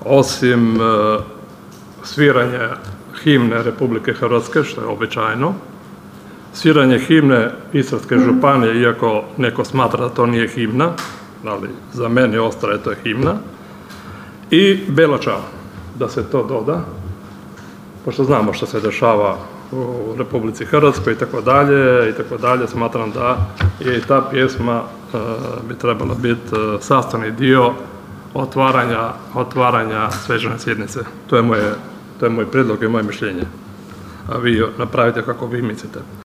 osim sviranja himne Republike Hrvatske, što je običajno, sviranje himne Istarske županije, iako neko smatra da to nije himna, ali za mene ostaje to je himna, i Bela čao, da se to doda, pošto znamo što se dešava u Republici Hrvatskoj i tako dalje, smatram da je i ta pjesma bi trebala biti sastavni dio otvaranja svečane sjednice. To je moj prijedlog i moje mišljenje. A vi napravite kako vi mislite.